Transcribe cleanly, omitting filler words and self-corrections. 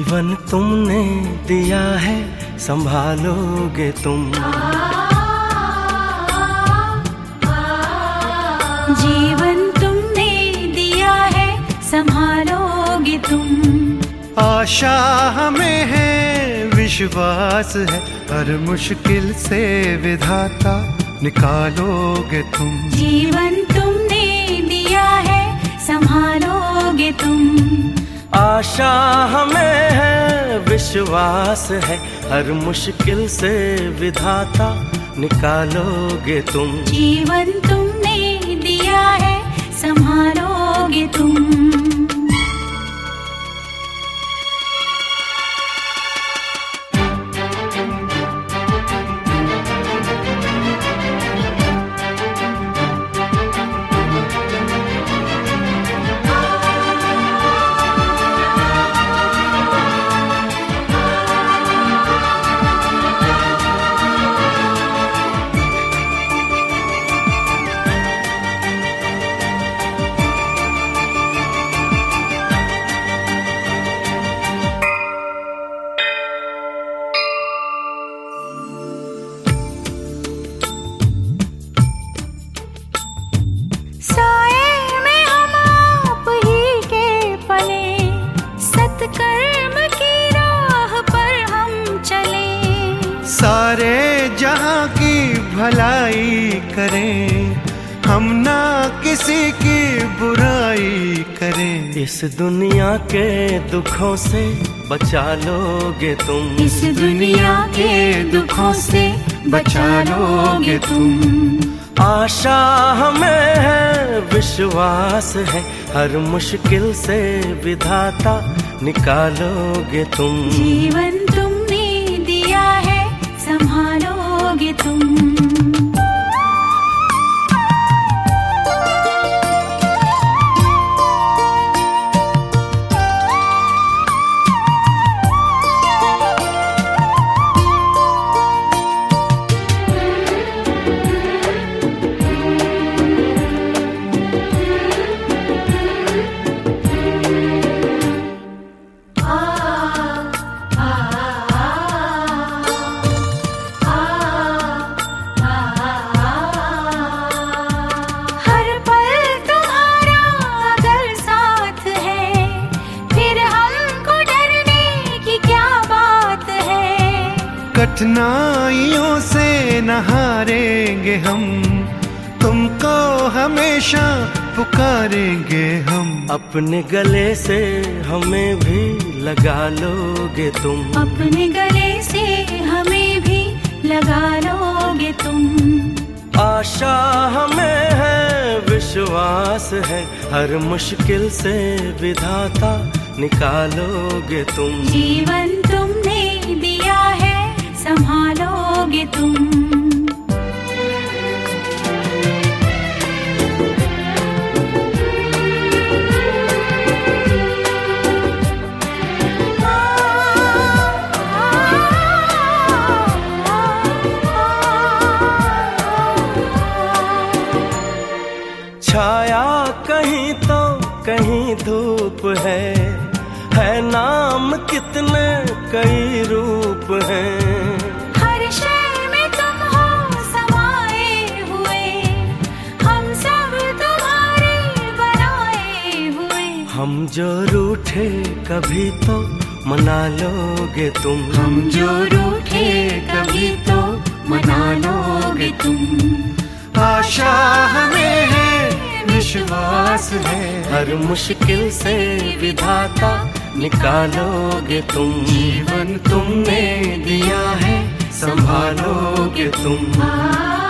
जीवन तुमने दिया है, संभालोगे तुम। जीवन तुमने दिया है, संभालोगे तुम। आशा हमें है, विश्वास है, हर मुश्किल से विधाता निकालोगे तुम। जीवन तुमने दिया है, संभालोगे तुम। आशा हमें है, विश्वास है, हर मुश्किल से विधाता निकालोगे तुम। जीवन तुमने दिया है, संभालोगे तुम। सारे जहां की भलाई करें, हम ना किसी की बुराई करें। इस दुनिया के दुखों से बचा लोगे तुम। इस दुनिया के दुखों से बचा लोगे तुम। आशा हमें है, विश्वास है, हर मुश्किल से विधाता निकालोगे तुम। जीवन तुमने दिया है, संभालोगे तुम। कठिनाइयों से न हारेंगे हम, तुमको हमेशा पुकारेंगे हम। अपने गले से हमें भी लगा लोगे तुम। अपने गले से हमें भी लगा लोगे तुम। आशा हमें है, विश्वास है, हर मुश्किल से विधाता निकालोगे तुम। जीवन तुमने दिया है, संभालोगे तुम। छाया कहीं तो कहीं धूप है नाम कितने कई रूप हैं। हर शय में तुम हो समाए हुए, हम सब तुम्हारे बनाए हुए। हम जो रूठे कभी तो मना लोगे तुम। हम जो रूठे कभी तो मना लोगे तुम। आशा हमें है, विश्वास है, हर मुश्किल से विधाता निकालोगे तुम। जीवन तुमने दिया है, संभालोगे तुम।